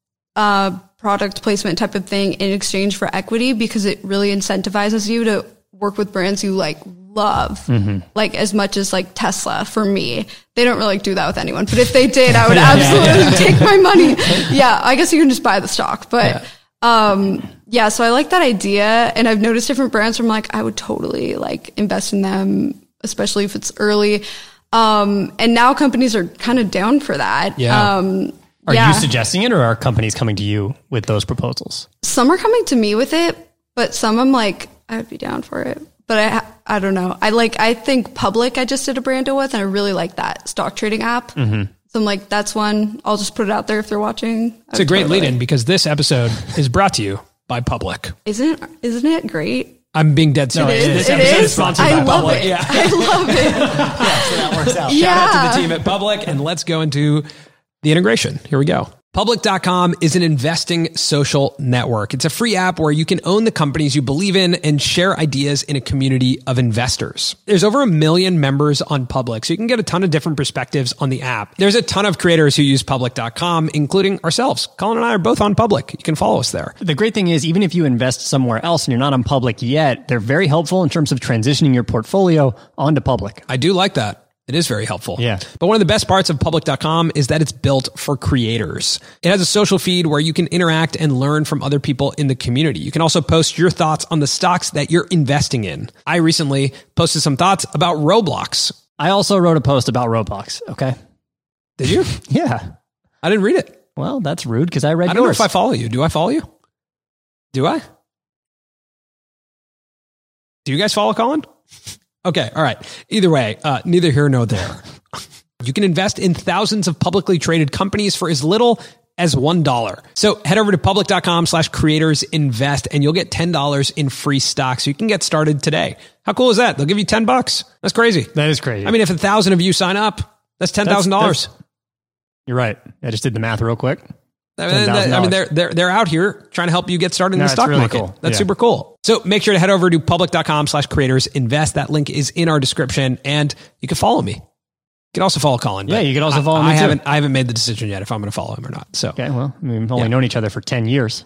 a product placement type of thing in exchange for equity, because it really incentivizes you to work with brands you like love, mm-hmm. like as much as like Tesla for me. They don't really do that with anyone, but if they did, I would Yeah, absolutely yeah, yeah. take my money. Yeah, I guess you can just buy the stock, but Yeah. Um, yeah, so I like that idea, and I've noticed different brands where I'm like, I would totally like invest in them, especially if it's early. Um, and now companies are kind of down for that. Yeah. Um, Are yeah. you suggesting it or are companies coming to you with those proposals? Some are coming to me with it, but some I'm like, I would be down for it. But I, I don't know. I like, I think Public, I just did a brand deal with, and I really like that stock trading app. Mm-hmm. So I'm like, that's one. I'll just put it out there if they're watching. It's a great lead in because this episode is brought to you by Public. Isn't, isn't it great? I'm being dead No, serious. it is. This It episode is. is sponsored I by love Public. it. Yeah. I love it. Yeah, so that works out. Yeah. Shout out to the team at Public, and let's go into the integration. Here we go. Public dot com is an investing social network. It's a free app where you can own the companies you believe in and share ideas in a community of investors. There's over a million members on Public, so you can get a ton of different perspectives on the app. There's a ton of creators who use Public dot com, including ourselves. Colin and I are both on Public. You can follow us there. The great thing is, even if you invest somewhere else and you're not on Public yet, they're very helpful in terms of transitioning your portfolio onto Public. I do like that. It is very helpful. Yeah. But one of the best parts of Public dot com is that it's built for creators. It has a social feed where you can interact and learn from other people in the community. You can also post your thoughts on the stocks that you're investing in. I recently posted some thoughts about Roblox. I also wrote a post about Roblox. Okay. Did you? Yeah. I didn't read it. Well, that's rude because I read I don't yours. know if I follow you. Do I follow you? Do I? Do you guys follow Colin? Okay. All right. Either way, uh, neither here nor there. You can invest in thousands of publicly traded companies for as little as one dollar. So head over to public.com slash creators invest and you'll get ten dollars in free stock. So you can get started today. How cool is that? They'll give you ten bucks. That's crazy. That is crazy. I mean, if a thousand of you sign up, that's ten thousand dollars. You're right. I just did the math real quick. I mean, I mean, they're, they're, they're out here trying to help you get started in no, the stock really market. Cool. That's yeah. super cool. So make sure to head over to public.com slash creators invest. That link is in our description and you can follow me. You can also follow Colin. Yeah, you can also follow I, me I too. haven't, I haven't made the decision yet if I'm going to follow him or not. So, okay. Well, I mean, we've only yeah. known each other for ten years.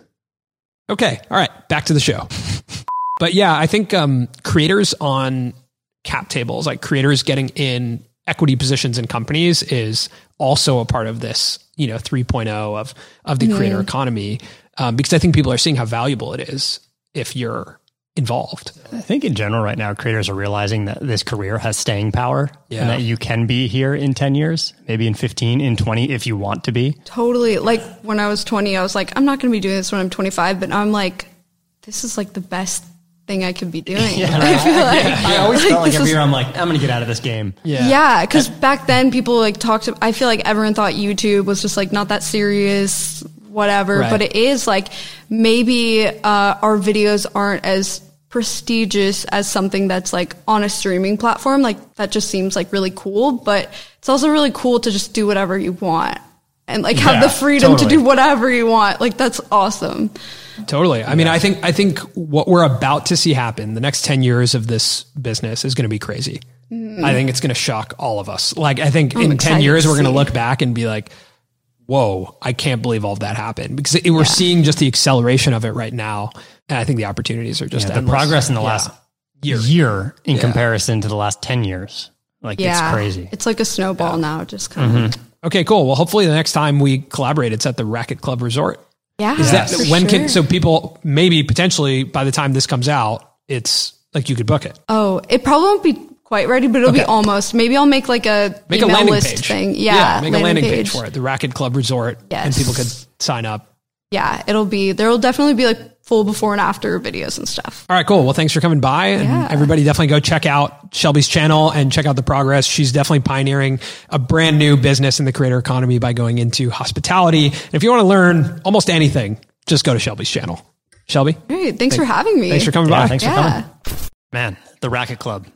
Okay. All right. Back to the show. But yeah, I think, um, creators on cap tables, like creators getting in equity positions in companies is also a part of this, you know, three point oh of, of the mm. creator economy. Um, because I think people are seeing how valuable it is if you're involved. I think in general right now, creators are realizing that this career has staying power yeah. and that you can be here in ten years, maybe in fifteen, in twenty, if you want to be. Totally. Like when I was twenty, I was like, I'm not going to be doing this when I'm twenty-five, but now I'm like, this is like the best thing I could be doing. Yeah, I feel like, yeah. I always like, felt like every is, year I'm like, I'm going to get out of this game. Yeah. Yeah. Cause back then people like talked to, I feel like everyone thought YouTube was just like not that serious, whatever, right. but it is like maybe, uh, our videos aren't as prestigious as something that's like on a streaming platform. Like that just seems like really cool, but it's also really cool to just do whatever you want and like have yeah, the freedom totally. to do whatever you want. Like that's awesome. Totally. I mean, I think, I think what we're about to see happen the next ten years of this business is going to be crazy. Mm. I think it's going to shock all of us. Like, I think I'm in ten years, we're going to look back and be like, whoa, I can't believe all of that happened because it, we're yeah. seeing just the acceleration of it right now. And I think the opportunities are just yeah, the progress in the yeah. last year, year in yeah. comparison to the last ten years. Like yeah. it's crazy. It's like a snowball yeah. now, just kind mm-hmm. of. Okay, cool. Well, hopefully the next time we collaborate, it's at the Racket Club Resort. Yeah. Is that for when sure. can, so people maybe potentially by the time this comes out, it's like you could book it. Oh, it probably won't be quite ready, but it'll okay. be almost. Maybe I'll make like a make email a landing list page. thing. Yeah. yeah make landing a landing page. page for it. The Racket Club Resort. Yes. And people could sign up. Yeah. It'll be, there'll definitely be like full before and after videos and stuff. All right, cool. Well, thanks for coming by. And yeah. everybody definitely go check out Shelby's channel and check out the progress. She's definitely pioneering a brand new business in the creator economy by going into hospitality. And if you want to learn almost anything, just go to Shelby's channel. Shelby? Great. Thanks, thanks for having me. Thanks for coming yeah, by. Thanks yeah. for coming. Man, the Racket Club.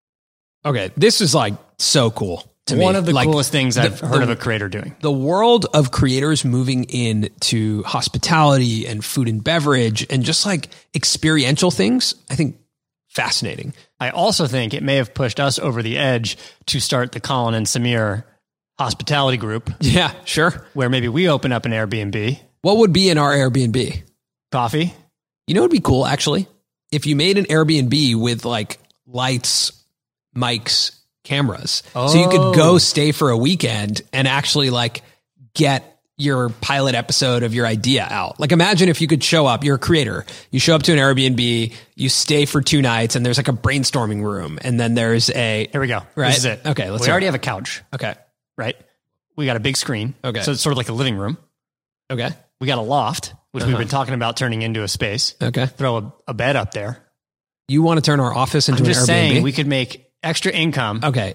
Okay. This is like so cool. To One me. of the like, coolest things the, I've heard the, of a creator doing. The world of creators moving into hospitality and food and beverage and just like experiential things, I think fascinating. I also think it may have pushed us over the edge to start the Colin and Samir hospitality group. Yeah, sure. Where maybe we open up an Airbnb. What would be in our Airbnb? Coffee. You know, it'd be cool actually. If you made an Airbnb with like lights, mics, cameras. Oh. So you could go stay for a weekend and actually like get your pilot episode of your idea out. Like imagine if you could show up, you're a creator, you show up to an Airbnb, you stay for two nights and there's like a brainstorming room and then there's a... Here we go. Right? This is it. Okay. Let's we already it. have a couch. Okay. Right? We got a big screen. Okay. So it's sort of like a living room. Okay. We got a loft, which uh-huh. we've been talking about turning into a space. Okay. Throw a, a bed up there. You want to turn our office into I'm an just Airbnb? saying we could make extra income. Okay.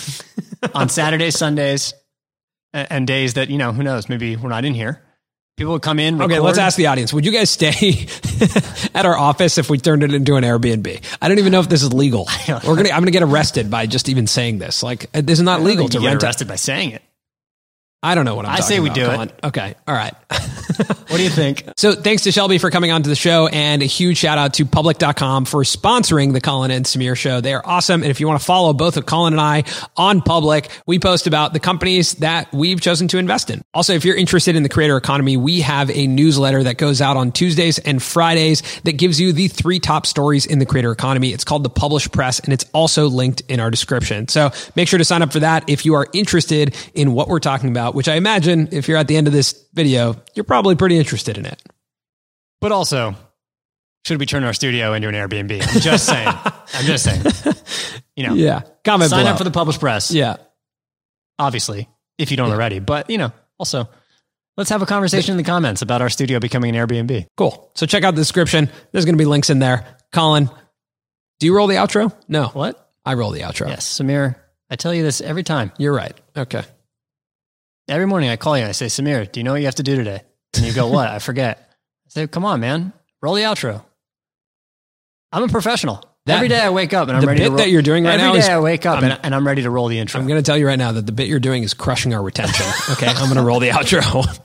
on Saturdays, Sundays, and, and days that, you know, who knows, maybe we're not in here. People would come in, record. Okay, let's ask the audience. Would you guys stay at our office if we turned it into an Airbnb? I don't even know if this is legal. We're gonna. I'm gonna get arrested by just even saying this. Like, this is not legal to get rent. Arrested by saying it. I don't know what I'm I talking say we about. do Colin. it. Okay. All right. What do you think? So thanks to Shelby for coming onto the show, and a huge shout out to public dot com for sponsoring the Colin and Samir show. They are awesome. And if you want to follow both of Colin and I on Public, we post about the companies that we've chosen to invest in. Also, if you're interested in the creator economy, we have a newsletter that goes out on Tuesdays and Fridays that gives you the three top stories in the creator economy. It's called the Publish Press, and it's also linked in our description. So make sure to sign up for that if you are interested in what we're talking about, which I imagine if you're at the end of this video, you're probably pretty interested in it. But also, should we turn our studio into an Airbnb? I'm just saying. I'm just saying. You know, yeah. Comment sign below. up for the Publish Press. Yeah. Obviously, if you don't yeah. already. But, you know, also Let's have a conversation in the comments about our studio becoming an Airbnb. Cool. So check out the description. There's going to be links in there. Colin, do you roll the outro? No. What? I roll the outro. Yes, Samir, I tell you this every time. You're right. Okay. Every morning I call you and I say, Samir, do you know what you have to do today? And you go, what? I forget. I say, come on, man. Roll the outro. I'm a professional. That, every day I wake up and I'm the ready bit to roll. that you're doing right every now day is, I wake up I'm, and, and I'm ready to roll the intro. I'm going to tell you right now that the bit you're doing is crushing our retention. Okay. I'm going to roll the outro.